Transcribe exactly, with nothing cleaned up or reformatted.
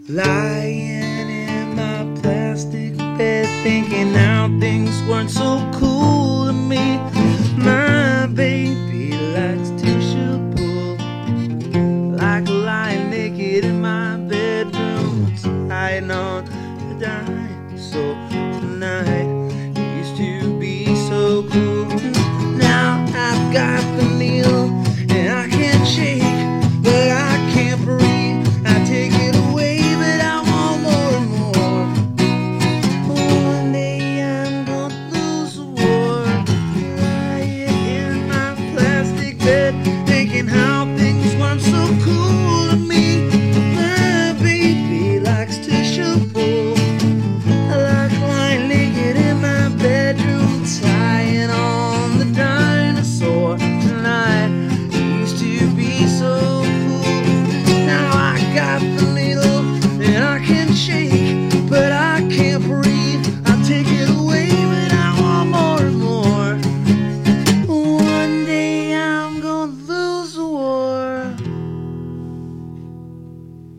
Lying in my plastic bed, thinking how things weren't so cool to me. My baby likes tissue pull, like lying naked in my bedroom, tied on the dime. So tonight it used to be so cool. Now I've got the